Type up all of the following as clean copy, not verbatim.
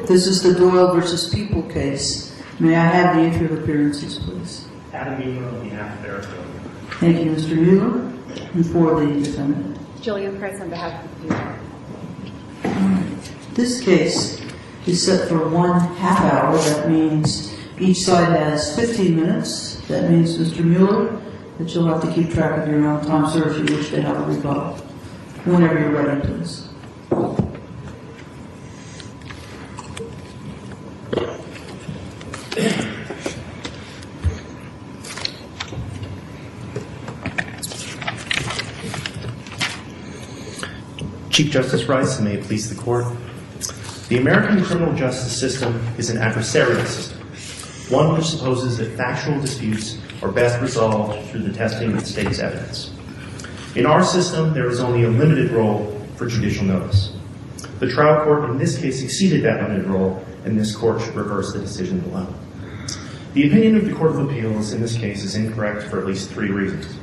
This is the Doyle versus People case. May I have the entry of appearances, please? Adam Mueller on behalf of Eric Doyle. Thank you, Mr. Mueller. And for the defendant. Jillian Price on behalf of the Mueller. This case is set for 1 half hour. That means each side has 15 minutes. That means, Mr. Mueller, that you'll have to keep track of your own time, sir, if you wish to have a rebuttal. Whenever you're ready, please. Chief Justice Rice, and may it please the Court. The American criminal justice system is an adversarial system, one which supposes that factual disputes are best resolved through the testing of the state's evidence. In our system, there is only a limited role for judicial notice. The trial court in this case exceeded that limited role, and this court should reverse the decision below. The opinion of the Court of Appeals in this case is incorrect for at least 3 reasons.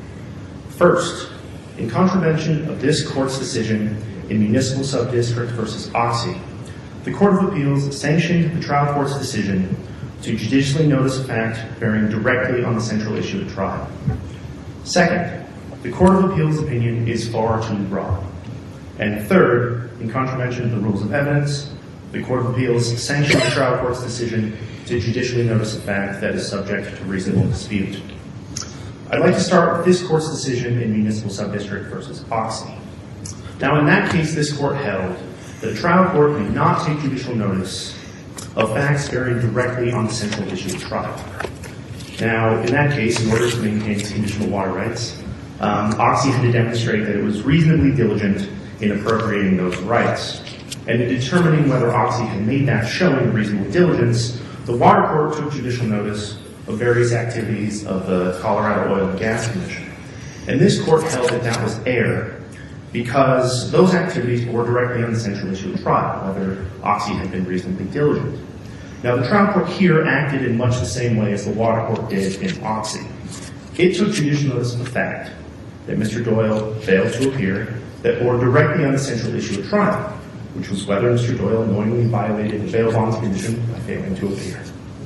First, in contravention of this court's decision in Municipal Subdistrict v. Oxy, the Court of Appeals sanctioned the trial court's decision to judicially notice a fact bearing directly on the central issue at trial. Second, the Court of Appeals' opinion is far too broad. And third, in contravention of the rules of evidence, the Court of Appeals sanctioned the trial court's decision to judicially notice a fact that is subject to reasonable dispute. I'd like to start with this court's decision in Municipal Subdistrict v. Oxy. Now, in that case, this court held that a trial court may not take judicial notice of facts bearing directly on the central issue at trial. Now, in that case, in order to maintain its conditional water rights, Oxy had to demonstrate that it was reasonably diligent in appropriating those rights. And in determining whether Oxy had made that showing of reasonable diligence, the water court took judicial notice of various activities of the Colorado Oil and Gas Commission. And this court held that that was error because those activities were directly on the central issue at trial, whether Oxy had been reasonably diligent. Now, the trial court here acted in much the same way as the water court did in Oxy. It took judicial notice of the fact that Mr. Doyle failed to appear that bore directly on the central issue at trial, which was whether Mr. Doyle knowingly violated the bail bonds condition by failing to appear.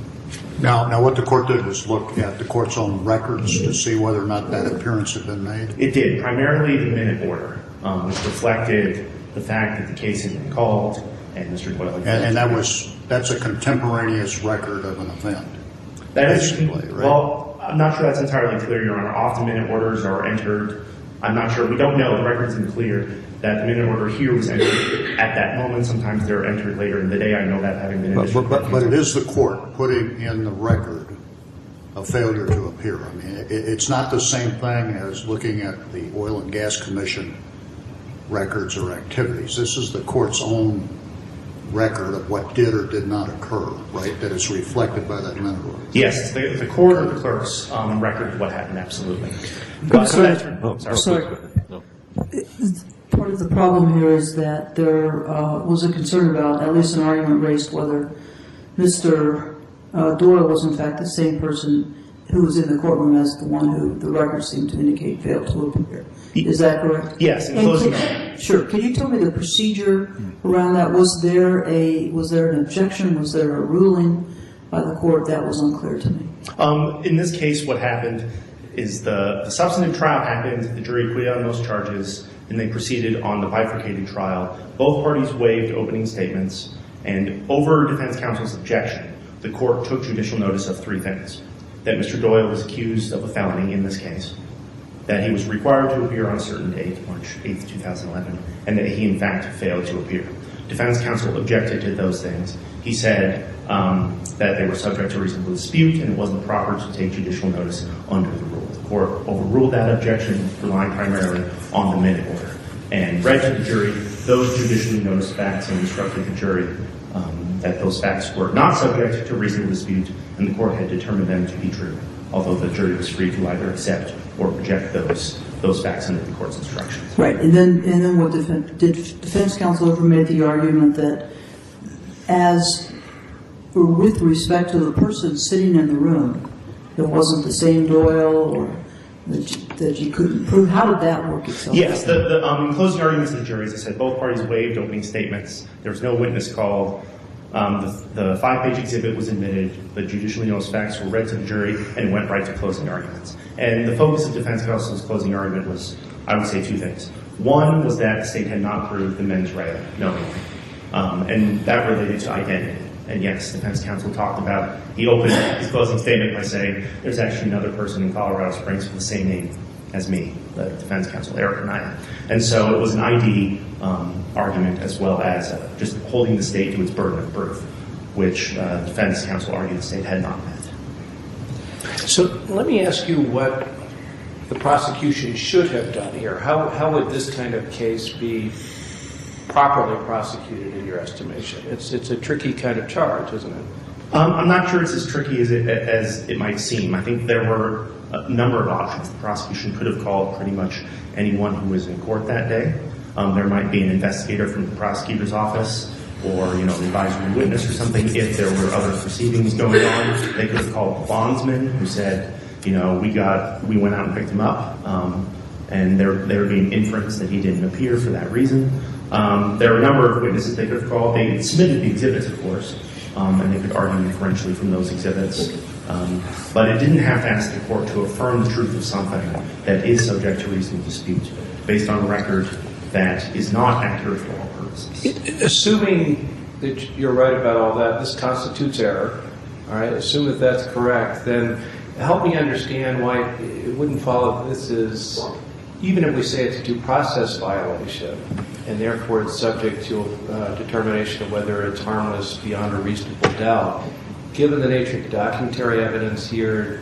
Now, what the court did was look at the court's own records to see whether or not that appearance had been made? It did, primarily the minute order, which reflected the fact that the case had been called and Mr. Doyle had been that's a contemporaneous record of an event, that basically, right? Well, I'm not sure that's entirely clear, Your Honor. Often minute orders are entered. I'm not sure. We don't know. The record isn't clear that the minute order here was entered at that moment. Sometimes they're entered later in the day. I know that having been initially. But it is the court putting in the record a failure to appear. I mean, it's not the same thing as looking at the Oil and Gas Commission records or activities. This is the court's own record of what did or did not occur, right, that is reflected by that minute order. Yes, the court or the clerk's record of what happened, absolutely. Sorry. Part of the problem here is that there was a concern about, at least an argument raised, whether Mr. Doyle was in fact the same person who was in the courtroom as the one who the records seem to indicate failed to appear. Is that correct? Yes. Sure. Can you tell me the procedure around that? Was there an objection? Was there a ruling by the court? That was unclear to me. In this case, what happened is the substantive trial happened, the jury acquitted on those charges, and they proceeded on the bifurcated trial. Both parties waived opening statements, and over defense counsel's objection, the court took judicial notice of 3 things. That Mr. Doyle was accused of a felony in this case, that he was required to appear on a certain date, March 8th, 2011, and that he in fact failed to appear. Defense counsel objected to those things. He said that they were subject to reasonable dispute and it wasn't proper to take judicial notice under the rule. The court overruled that objection, relying primarily on the minute order, and read to the jury those judicially noticed facts and instructed the jury that those facts were not subject to reasonable dispute, and the court had determined them to be true, although the jury was free to either accept or reject those facts under the court's instructions. Right, and then what did defense counsel ever make the argument that with respect to the person sitting in the room, it wasn't the same Doyle, or that you couldn't prove? How did that work itself out? Yes, in closing arguments of the jury, as I said, both parties waived opening statements. There was no witness called. The 5-page exhibit was admitted, the judicially noticed facts were read to the jury, and went right to closing arguments. And the focus of defense counsel's closing argument was, I would say, two things. One was that the state had not proved the mens rea knowingly, and that related to identity. And yes, defense counsel talked about, he opened his closing statement by saying, there's actually another person in Colorado Springs with the same name as me, the defense counsel, Eric Anaya. And so it was an ID argument as well as just holding the state to its burden of proof, which defense counsel argued the state had not met. So let me ask you what the prosecution should have done here. How would this kind of case be properly prosecuted in your estimation? It's a tricky kind of charge, isn't it? I'm not sure it's as tricky as it might seem. I think there were a number of options. The prosecution could have called pretty much anyone who was in court that day. There might be an investigator from the prosecutor's office, or an advisory witness or something. If there were other proceedings going on, they could have called the bondsman who said, we went out and picked him up, and there would be an inference that he didn't appear for that reason. There were a number of witnesses they could have called. They submitted the exhibits, of course, and they could argue inferentially from those exhibits. But it didn't have to ask the court to affirm the truth of something that is subject to reasonable dispute based on a record that is not accurate for all purposes. Assuming that you're right about all that, this constitutes error, all right? Assume that that's correct, then help me understand why it wouldn't follow this is, even if we say it's a due process violation, and therefore it's subject to determination of whether it's harmless beyond a reasonable doubt. Given the nature of the documentary evidence here,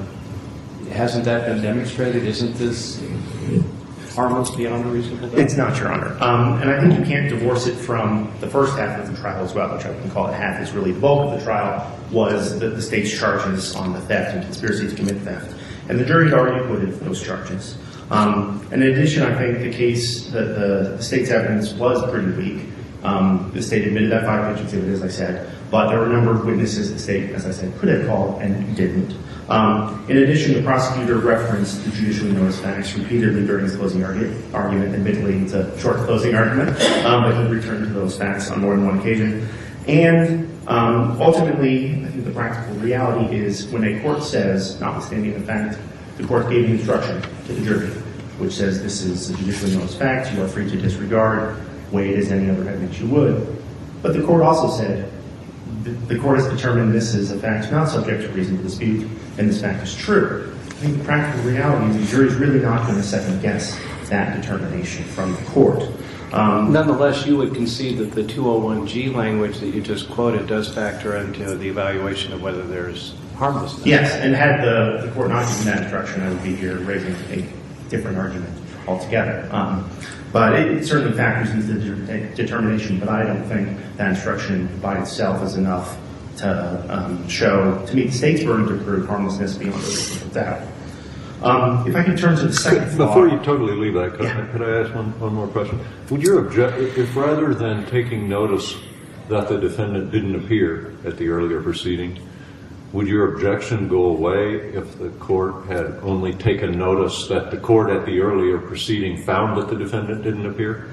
hasn't that been demonstrated? Isn't this harmless beyond a reasonable doubt? It's not, Your Honor. And I think you can't divorce it from the first half of the trial as well, which I can call it half is really the bulk of the trial, was the state's charges on the theft and conspiracy to commit theft. And the jury had already acquitted those charges. And in addition, I think the case, the state's evidence was pretty weak. The state admitted that 5-page exhibit, as I said, but there were a number of witnesses the state, as I said, could have called and didn't. In addition, the prosecutor referenced the judicially noticed facts repeatedly during his closing argument. Admittedly, it's a short closing argument, but he returned to those facts on more than one occasion. And ultimately, I think the practical reality is when a court says, notwithstanding the fact, the court gave an instruction to the jury, which says this is a judicially noticed fact, you are free to disregard, weigh it as any other evidence you would. But the court also said, the court has determined this is a fact not subject to reasonable dispute, and this fact is true. I think the practical reality is the jury is really not going to second guess that determination from the court. Nonetheless, you would concede that the 201G language that you just quoted does factor into the evaluation of whether there's harmlessness. Yes, and had the court not given that instruction, I would be here raising a different argument altogether. But it certainly factors into the determination, but I don't think that instruction by itself is enough to meet the state's burden to prove harmlessness beyond a reasonable doubt. If I could turn to the second flaw. Before you totally leave that, could I ask one more question? Would your if rather than taking notice that the defendant didn't appear at the earlier proceeding, would your objection go away if the court had only taken notice that the court at the earlier proceeding found that the defendant didn't appear?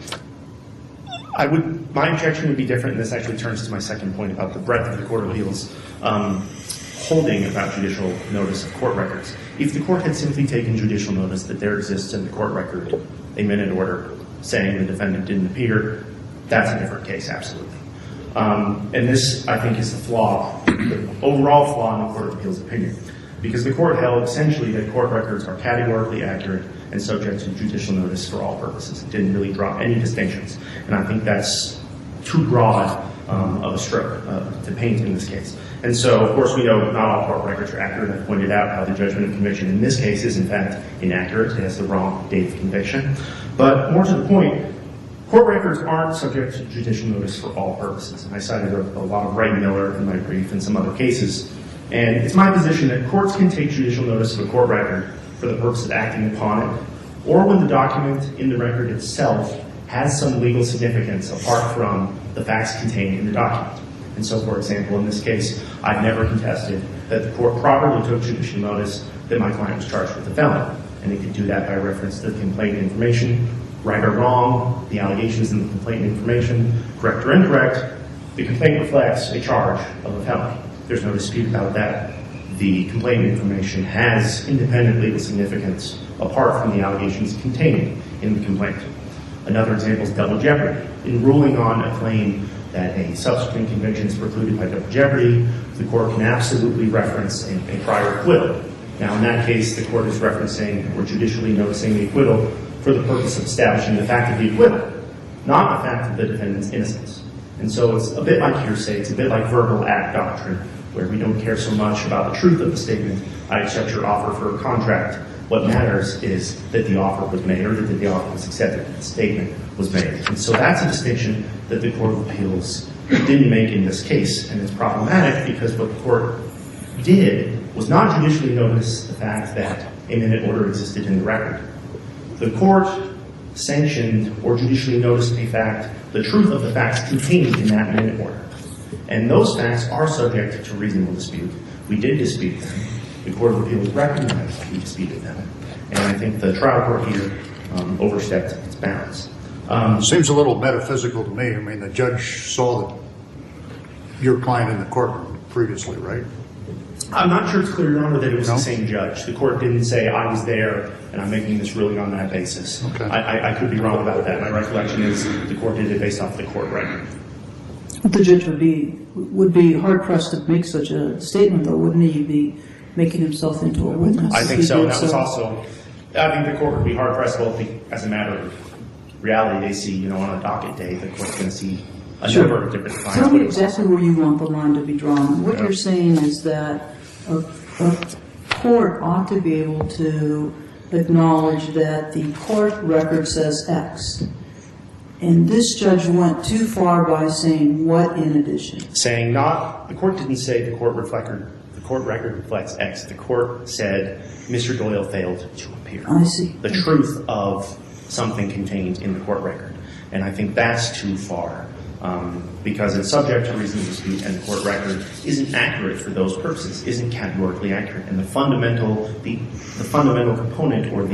My objection would be different, and this actually turns to my second point about the breadth of the Court of Appeals holding about judicial notice of court records. If the court had simply taken judicial notice that there exists in the court record a minute order saying the defendant didn't appear, that's a different case, absolutely. And this, I think, is the flaw, the overall flaw in the Court of Appeals' opinion. Because the court held essentially that court records are categorically accurate and subject to judicial notice for all purposes. It didn't really draw any distinctions. And I think that's too broad of a stroke to paint in this case. And so, of course, we know not all court records are accurate. I've pointed out how the judgment of conviction in this case is, in fact, inaccurate. It has the wrong date of conviction. But more to the point, court records aren't subject to judicial notice for all purposes. And I cited a lot of Wright Miller in my brief and some other cases. And it's my position that courts can take judicial notice of a court record for the purpose of acting upon it, or when the document in the record itself has some legal significance apart from the facts contained in the document. And so, for example, in this case, I've never contested that the court properly took judicial notice that my client was charged with a felony. And it could do that by reference to the complaint information, right or wrong, the allegations in the complaint information, correct or incorrect, The complaint reflects a charge of a felony. There's no dispute about that. The complaint information has independent legal significance apart from the allegations contained in the complaint. Another example is double jeopardy. In ruling on a claim that a subsequent conviction is precluded by double jeopardy, the court can absolutely reference a prior acquittal. Now, in that case, the court is referencing or judicially noticing the acquittal for the purpose of establishing the fact of the acquittal, not the fact of the defendant's innocence. And so it's a bit like hearsay. It's a bit like verbal act doctrine, where we don't care so much about the truth of the statement. I accept your offer for a contract. What matters is that the offer was made, or that the offer was accepted, that the statement was made. And so that's a distinction that the Court of Appeals didn't make in this case. And it's problematic because what the court did was not judicially notice the fact that a minute order existed in the record. The court sanctioned or judicially noticed the truth of the facts contained in that minute order. And those facts are subject to reasonable dispute. We did dispute them. The Court of Appeals recognized we disputed them. And I think the trial court here overstepped its bounds. Seems a little metaphysical to me. I mean, the judge saw your client in the courtroom previously, right? I'm not sure it's clear, Your Honor, that it was the same judge. The court didn't say, I was there, and I'm making this ruling on that basis. Okay. I could be wrong about that. My recollection is the court did it based off the court record. The judge would be hard-pressed to make such a statement, though, wouldn't he? He'd be making himself into a witness. I think so. That was also, I think the court would be hard-pressed both as a matter of reality. They see, on a docket day, the court's going to see a number of different clients. Tell me exactly where you want the line to be drawn. What you're saying is that a court ought to be able to acknowledge that the court record says X. And this judge went too far by saying what in addition? Saying the court didn't say the court record reflects X. The court said Mr. Doyle failed to appear. I see. The truth of something contained in the court record. And I think that's too far because it's subject to reasonable dispute and the court record isn't accurate for those purposes, isn't categorically accurate. And the fundamental component or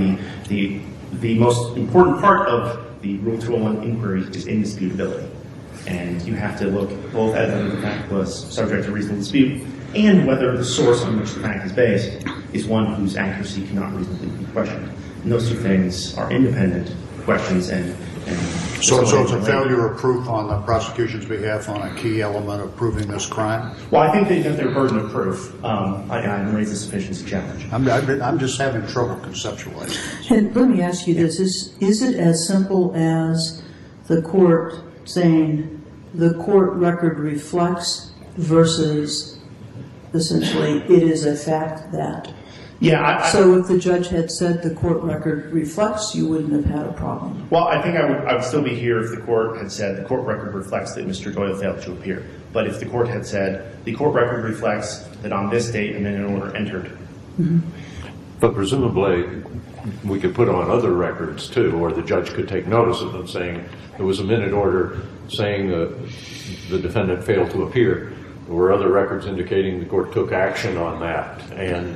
the most important part of the Rule 201 inquiry is indisputability. And you have to look both at whether the fact was subject to reasonable dispute and whether the source on which the fact is based is one whose accuracy cannot reasonably be questioned. And those two things are independent questions So it's a failure of proof on the prosecution's behalf on a key element of proving this crime? Well, I think they met their burden of proof. I raise the sufficiency challenge. I'm just having trouble conceptualizing. And let me ask you this. Is it as simple as the court saying the court record reflects versus essentially it is a fact that? Yeah. So if the judge had said the court record reflects, you wouldn't have had a problem. Well, I think I would still be here if the court had said the court record reflects that Mr. Doyle failed to appear. But if the court had said the court record reflects that on this date a minute order entered. Mm-hmm. But presumably we could put on other records too, or the judge could take notice of them saying there was a minute order saying the defendant failed to appear. There were other records indicating the court took action on that and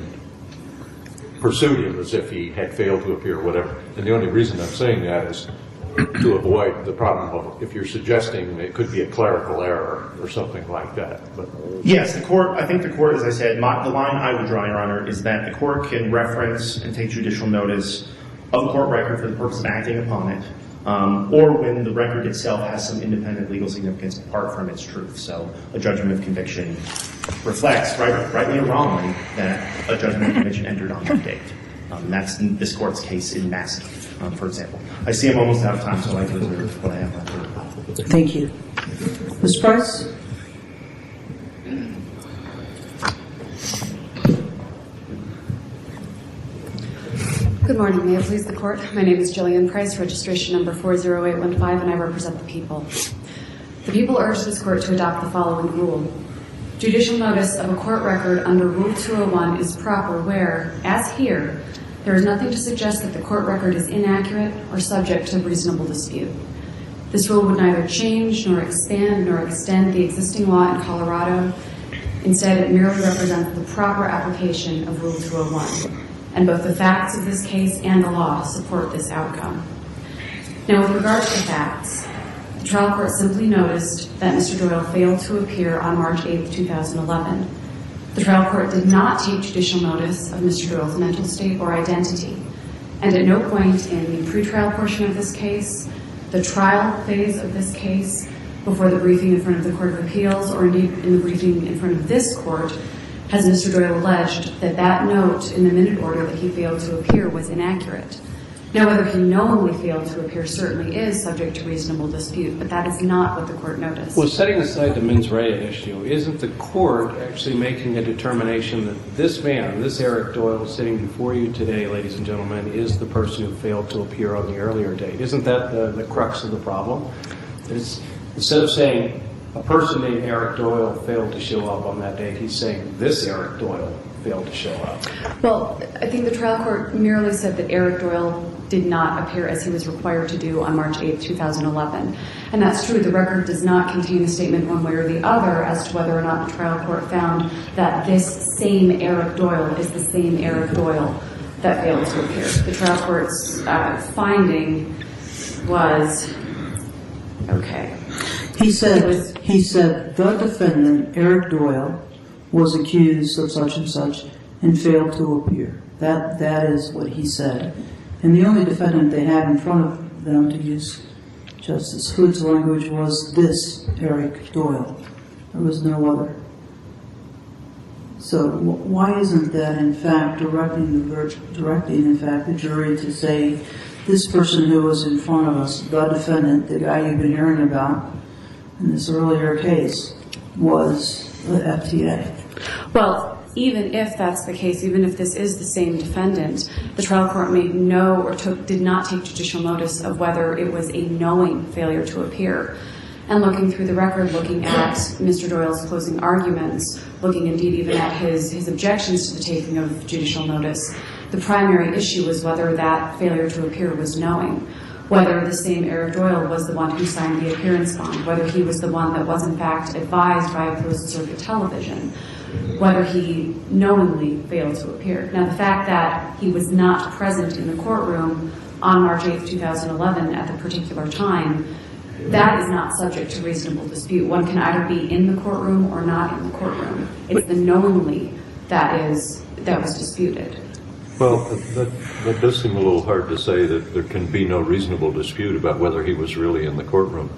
pursued him as if he had failed to appear or whatever. And the only reason I'm saying that is to avoid the problem of if you're suggesting it could be a clerical error or something like that. But yes, I think the court, as I said, the line I would draw, Your Honor, is that the court can reference and take judicial notice of a court record for the purpose of acting upon it, or when the record itself has some independent legal significance apart from its truth. So a judgment of conviction reflects, rightly or wrongly, that a judgment of conviction entered on that date. That's in this court's case in Massey, for example. I see I'm almost out of time, so I'd like to reserve what I have left. Thank you. Ms. Price? Good morning. May it please the court. My name is Jillian Price, registration number 40815, and I represent the people. The people urge this court to adopt the following rule. Judicial notice of a court record under Rule 201 is proper where, as here, there is nothing to suggest that the court record is inaccurate or subject to reasonable dispute. This rule would neither change nor expand nor extend the existing law in Colorado. Instead, it merely represents the proper application of Rule 201. And both the facts of this case and the law support this outcome. Now, with regard to the facts, The trial court simply noticed that Mr. Doyle failed to appear on March 8, 2011. The trial court did not take judicial notice of Mr. Doyle's mental state or identity, and at no point in the pretrial portion of this case, the trial phase of this case, before the briefing in front of the Court of Appeals, or indeed in the briefing in front of this court, has Mr. Doyle alleged that that note in the minute order that he failed to appear was inaccurate. Now, whether he knowingly failed to appear certainly is subject to reasonable dispute, but that is not what the court noticed. Well, setting aside the mens rea issue, isn't the court actually making a determination that this man, this Eric Doyle sitting before you today, ladies and gentlemen, is the person who failed to appear on the earlier date? Isn't that the crux of the problem? Instead of saying a person named Eric Doyle failed to show up on that date, he's saying this Eric Doyle failed to show up. Well, I think the trial court merely said that Eric Doyle did not appear as he was required to do on March 8, 2011. And that's true. The record does not contain a statement one way or the other as to whether or not the trial court found that this same Eric Doyle is the same Eric Doyle that failed to appear. The trial court's finding was, okay. He said the defendant, Eric Doyle, was accused of such and such and failed to appear. That is what he said. And the only defendant they had in front of them, to use Justice Hood's language, was this Eric Doyle. There was no other. So why isn't that, in fact, directing the jury to say this person who was in front of us, the defendant, the guy you've been hearing about in this earlier case, was the FTA? Well, even if that's the case, even if this is the same defendant, the trial court made no or did not take judicial notice of whether it was a knowing failure to appear. And looking through the record, looking at Mr. Doyle's closing arguments, looking indeed even at his objections to the taking of judicial notice, the primary issue was whether that failure to appear was knowing, whether the same Eric Doyle was the one who signed the appearance bond, whether he was the one that was in fact advised by a closed-circuit television, whether he knowingly failed to appear. Now, the fact that he was not present in the courtroom on March 8, 2011 at the particular time, that is not subject to reasonable dispute. One can either be in the courtroom or not in the courtroom. It's the knowingly that was disputed. Well, that does seem a little hard to say that there can be no reasonable dispute about whether he was really in the courtroom.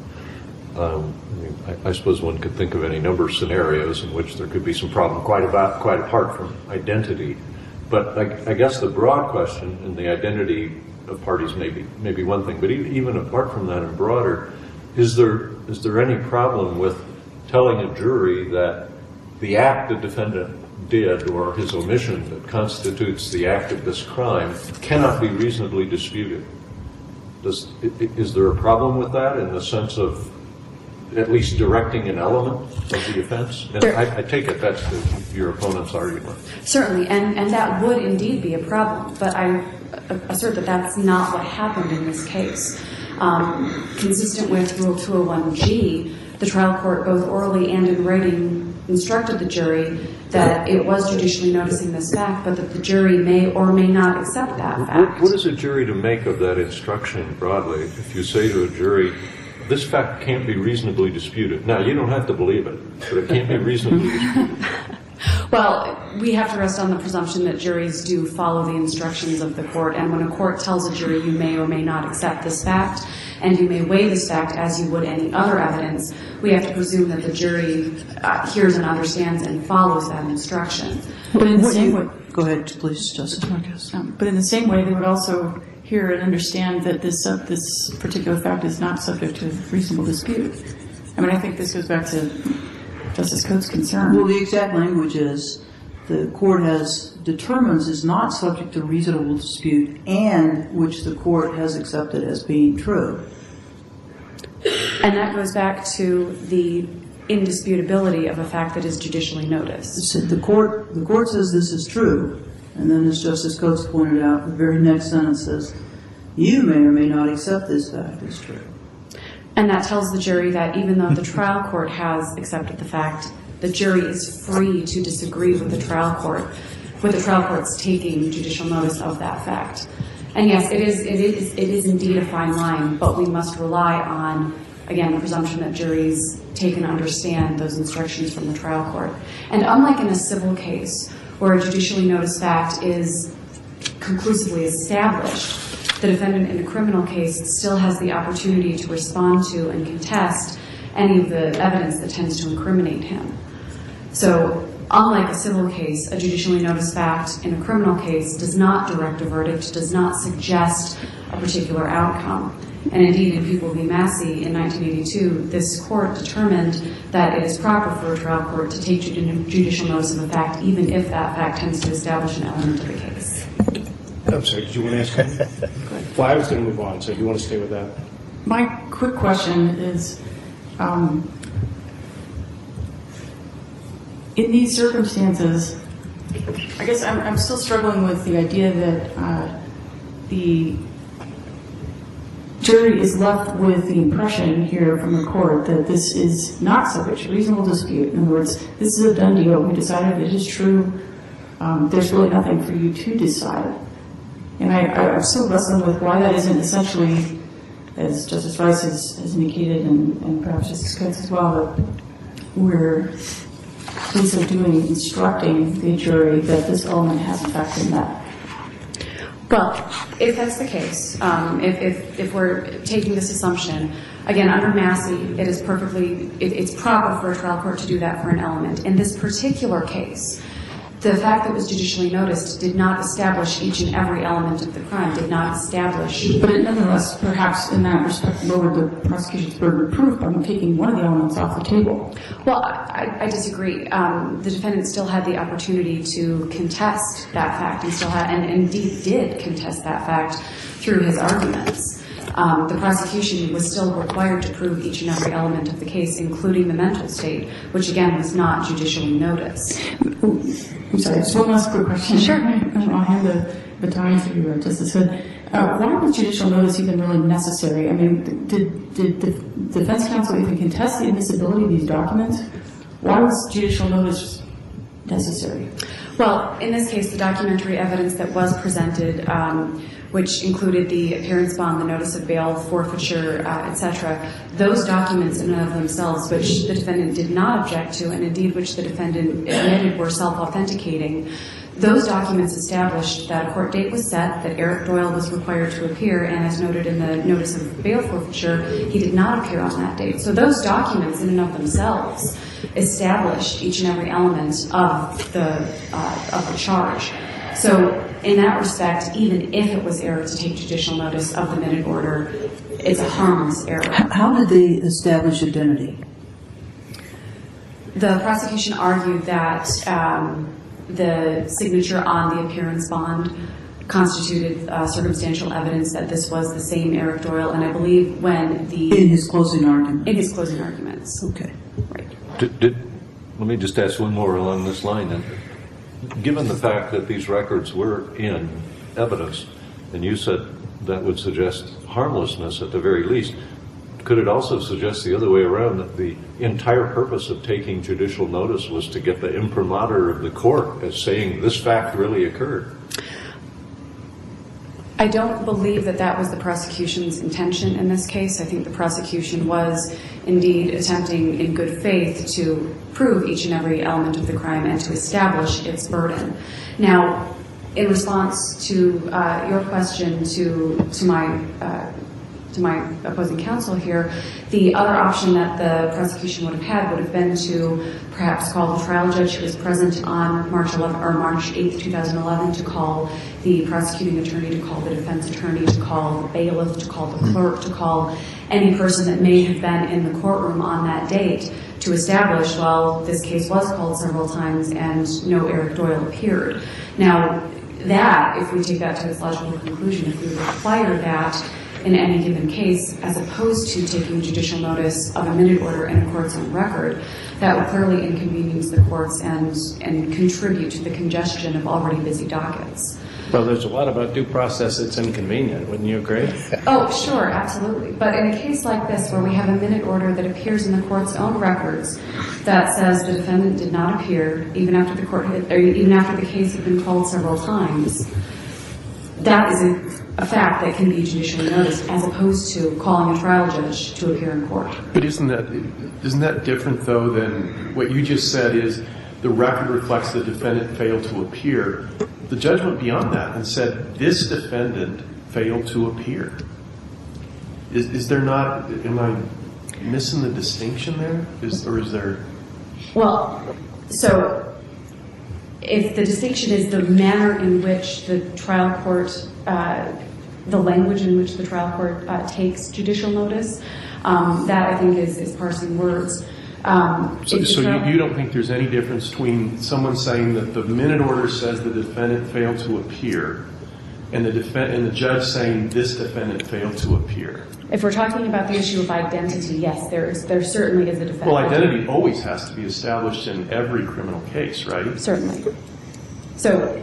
I suppose one could think of any number of scenarios in which there could be some problem quite apart from identity. But I guess the broad question, and the identity of parties may be one thing, but even apart from that and broader, is there any problem with telling a jury that the act the defendant did or his omission that constitutes the act of this crime cannot be reasonably disputed? Is there a problem with that in the sense of at least directing an element of the offense? And I take it that's your opponent's argument. Certainly, and that would indeed be a problem, but I assert that that's not what happened in this case. Consistent with Rule 201G, the trial court, both orally and in writing, instructed the jury that it was judicially noticing this fact, but that the jury may or may not accept that fact. What is a jury to make of that instruction broadly? If you say to a jury, this fact can't be reasonably disputed. Now, you don't have to believe it, but it can't be reasonably disputed. Well, we have to rest on the presumption that juries do follow the instructions of the court, and when a court tells a jury you may or may not accept this fact, and you may weigh this fact as you would any other evidence, we have to presume that the jury hears and understands and follows that instruction. But in the same way, go ahead, please, Justice Marquez. But in the same way, they would also hear and understand that this particular fact is not subject to reasonable dispute. I mean, I think this goes back to Justice Coates' concern. Well, the exact language is the court determines is not subject to reasonable dispute and which the court has accepted as being true. And that goes back to the indisputability of a fact that is judicially noticed. The court says this is true, and then as Justice Coates pointed out, the very next sentence says, you may or may not accept this fact as true. And that tells the jury that even though the trial court has accepted the fact, the jury is free to disagree with the trial court's taking judicial notice of that fact. And yes, it is indeed a fine line, but we must rely on again, the presumption that juries take and understand those instructions from the trial court. And unlike in a civil case where a judicially noticed fact is conclusively established, the defendant in a criminal case still has the opportunity to respond to and contest any of the evidence that tends to incriminate him. So, unlike a civil case, a judicially noticed fact in a criminal case does not direct a verdict, does not suggest a particular outcome. And indeed, in People v. Massey in 1982, this court determined that it is proper for a trial court to take judicial notice of a fact, even if that fact tends to establish an element of the case. I'm sorry, did you want to ask something? Well, I was going to move on, so if you want to stay with that. My quick question is, in these circumstances, I guess I'm still struggling with the idea that the jury is left with the impression here from the court that this is not subject to reasonable dispute. In other words, this is a done deal. We decided it is true. There's really nothing for you to decide. And I'm still wrestling with why that isn't essentially, as Justice Rice has indicated, and perhaps Justice Coates as well, that we're in so doing instructing the jury that this element has in fact been met. Well, if that's the case, if we're taking this assumption, again, under Massey, it's proper for a trial court to do that for an element. In this particular case, the fact that it was judicially noticed did not establish each and every element of the crime, did not establish. But it nonetheless, perhaps in that respect, lowered the prosecution's burden of proof by taking one of the elements off the table. Well, I disagree. The defendant still had the opportunity to contest that fact, and indeed did contest that fact through his arguments. The prosecution was still required to prove each and every element of the case, including the mental state, which again was not judicially noticed. I'm sorry, just one last quick question. Sure. I'll hand the baton to Justice Hood. Why was judicial notice even really necessary? I mean, did the defense counsel even contest the admissibility of these documents? Why was judicial notice necessary? Well, in this case, the documentary evidence that was presented, which included the appearance bond, the notice of bail, forfeiture, etc., those documents in and of themselves, which the defendant did not object to, and indeed which the defendant admitted were self-authenticating, those documents established that a court date was set, that Eric Doyle was required to appear, and as noted in the notice of bail forfeiture, he did not appear on that date. So those documents in and of themselves established each and every element of the charge. So in that respect, even if it was error to take judicial notice of the minute order, it's a harmless error. How did they establish identity? The prosecution argued that the signature on the appearance bond constituted circumstantial evidence that this was the same Eric Doyle, and I believe when the... In his closing argument? In his closing arguments. Okay. Right. Let me just ask one more along this line then. Given the fact that these records were in evidence, and you said that would suggest harmlessness at the very least, could it also suggest the other way around, that the entire purpose of taking judicial notice was to get the imprimatur of the court as saying this fact really occurred? I don't believe that that was the prosecution's intention in this case. I think the prosecution was indeed attempting in good faith to prove each and every element of the crime and to establish its burden. Now, in response to your question to my opposing counsel here, the other option that the prosecution would have been to perhaps call the trial judge who was present on March 8th, 2011, to call the prosecuting attorney, to call the defense attorney, to call the bailiff, to call the clerk, to call any person that may have been in the courtroom on that date to establish, well, this case was called several times and no Eric Doyle appeared. Now, that, if we take that to its logical conclusion, if we require that in any given case, as opposed to taking judicial notice of a minute order in a court's own record, that would clearly inconvenience the courts and contribute to the congestion of already busy dockets. Well, there's a lot about due process that's inconvenient, wouldn't you agree? Oh, sure, absolutely. But in a case like this, where we have a minute order that appears in the court's own records that says the defendant did not appear, even after the case had been called several times, that is a fact that can be judicially noticed, as opposed to calling a trial judge to appear in court. But isn't that different, though, than what you just said is the record reflects the defendant failed to appear? The judge went beyond that and said this defendant failed to appear. Is there not, am I missing the distinction there? Or is there? Well, so if the distinction is the manner in which the trial court, the language in which the trial court takes judicial notice, that I think is parsing words. So you don't think there's any difference between someone saying that the minute order says the defendant failed to appear and the judge saying this defendant failed to appear? If we're talking about the issue of identity, yes, there certainly is a defendant. Well, identity always has to be established in every criminal case, right? Certainly. So,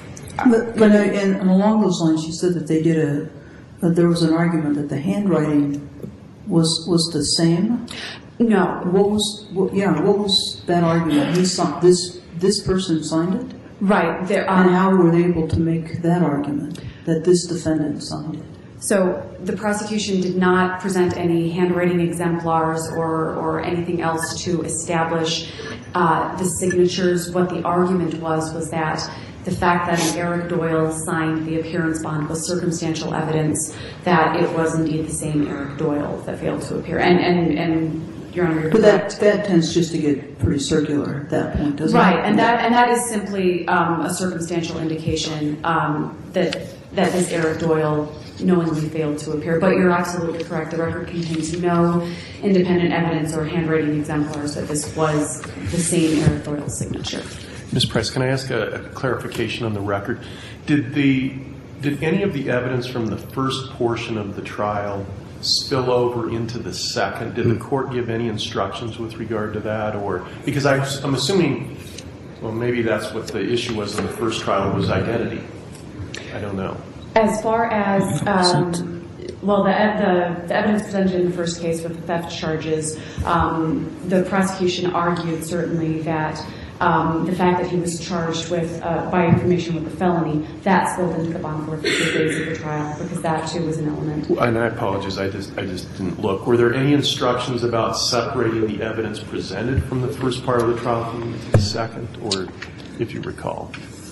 and along those lines, you said that that there was an argument that the handwriting was the same. no. What was that argument? This person signed it? Right. And how were they able to make that argument, that this defendant signed it? So the prosecution did not present any handwriting exemplars or anything else to establish the signatures. What the argument was that the fact that Eric Doyle signed the appearance bond was circumstantial evidence that it was indeed the same Eric Doyle that failed to appear. And Your Honor, but that tends just to get pretty circular at that point, doesn't it? Right, and that is simply a circumstantial indication that this Eric Doyle knowingly failed to appear. But you're absolutely correct. The record contains no independent evidence or handwriting exemplars that this was the same Eric Doyle signature. Ms. Price, can I ask a clarification on the record? Did any of the evidence from the first portion of the trial spill over into the second? Did the court give any instructions with regard to that? Or because I'm assuming, well, maybe that's what the issue was in the first trial, was identity. I don't know. As far as, well, the evidence presented in the first case with the theft charges, the prosecution argued certainly that the fact that he was charged with, by information with a felony, that spilled into the bond forfeiture phase of the trial, because that too was an element. And I apologize, I just didn't look. Were there any instructions about separating the evidence presented from the first part of the trial from the second, or if you recall?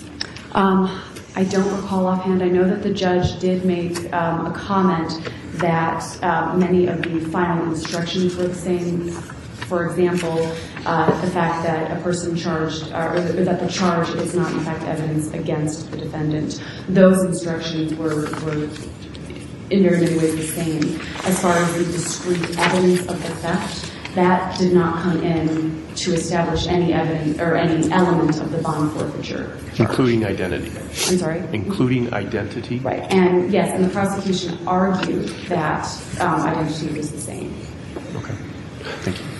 I don't recall offhand. I know that the judge did make a comment that many of the final instructions were the same. For example, the fact that a person charged, or that the charge is not in fact evidence against the defendant. Those instructions were in very many ways the same. As far as the discrete evidence of the theft, that did not come in to establish any evidence or any element of the bond forfeiture charge. Including identity. I'm sorry? Including identity? Right. And yes, and the prosecution argued that identity was the same. Okay. Thank you.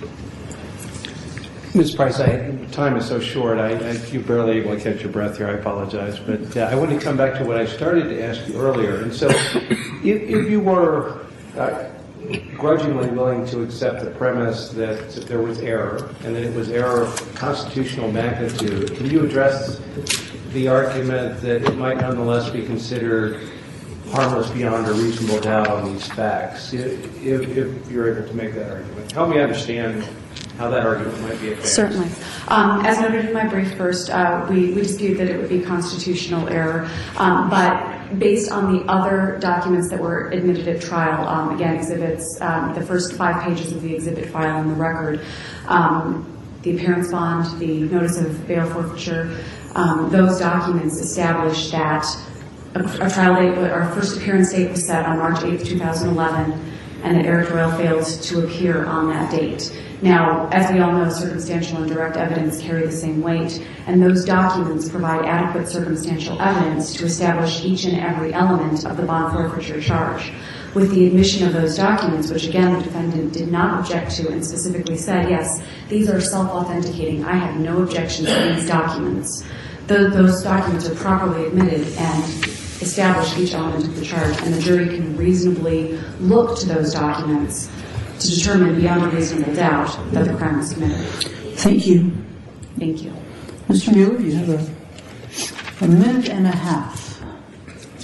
Ms. Price, time is so short, you're barely able to catch your breath here, I apologize. But I want to come back to what I started to ask you earlier. And so if you were grudgingly willing to accept the premise that there was error, and that it was error of constitutional magnitude, can you address the argument that it might nonetheless be considered harmless beyond a reasonable doubt on these facts, if you're able to make that argument? Help me understand how that argument might be advanced. Certainly. As noted in my brief first, we dispute that it would be constitutional error, but based on the other documents that were admitted at trial, again, exhibits, the first 5 pages of the exhibit file in the record, the appearance bond, the notice of bail forfeiture, those documents establish that a trial date, our first appearance date was set on March 8th, 2011, and that Eric Doyle failed to appear on that date. Now, as we all know, circumstantial and direct evidence carry the same weight, and those documents provide adequate circumstantial evidence to establish each and every element of the bond forfeiture charge. With the admission of those documents, which again the defendant did not object to and specifically said, yes, these are self-authenticating, I have no objection to these documents. Those documents are properly admitted and establish each element of the charge, and the jury can reasonably look to those documents to determine beyond a reasonable doubt that the crime was committed. Thank you. Thank you. Mr. Mueller, you have a minute and a half.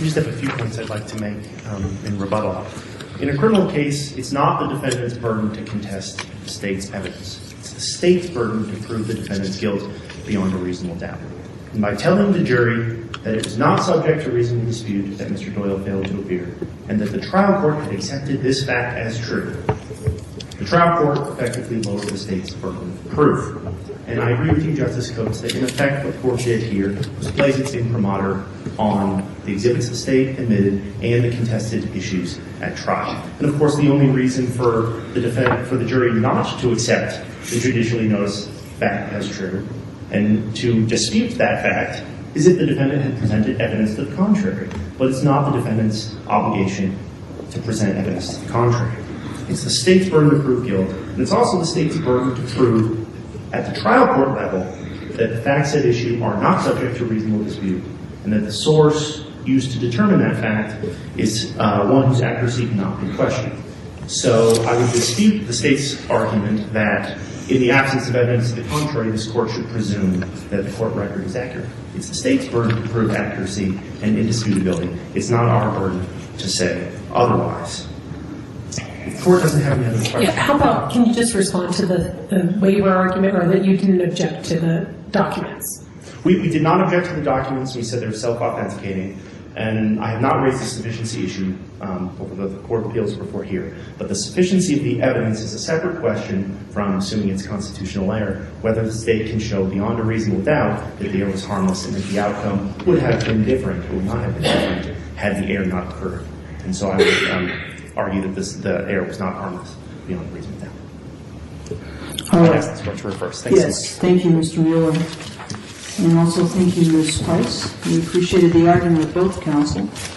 just have a few points I'd like to make in rebuttal. In a criminal case, it's not the defendant's burden to contest the state's evidence. It's the state's burden to prove the defendant's guilt beyond a reasonable doubt. And by telling the jury that it was not subject to reasonable dispute that Mr. Doyle failed to appear, and that the trial court had accepted this fact as true, the trial court effectively lowered the state's burden of proof. And I agree with you, Justice Coates, that in effect what the court did here was place its imprimatur on the exhibits the state admitted and the contested issues at trial. And of course, the only reason for the jury not to accept the judicially noticed fact as true and to dispute that fact is if the defendant had presented evidence to the contrary. But it's not the defendant's obligation to present evidence to the contrary. It's the state's burden to prove guilt, and it's also the state's burden to prove at the trial court level that the facts at issue are not subject to reasonable dispute, and that the source used to determine that fact is one whose accuracy cannot be questioned. So I would dispute the state's argument that in the absence of evidence to the contrary, this court should presume that the court record is accurate. It's the state's burden to prove accuracy and indisputability. It's not our burden to say otherwise. If the court doesn't have any other questions. Yeah, how about, can you just respond to the waiver argument, or that you didn't object to the documents? We did not object to the documents. We said they were self-authenticating. And I have not raised the sufficiency issue over the Court of Appeals before here. But the sufficiency of the evidence is a separate question from assuming it's constitutional error, whether the state can show beyond a reasonable doubt that the error was harmless and that the outcome would have been different, or would not have been different, had the error not occurred. And so I would argue that the error was not harmless beyond a reasonable doubt. All right. I'll ask this court to reverse. Thanks so much. Yes, thank you, Mr. Mueller. And also thank you, Ms. Price. We appreciated the argument of both counsel.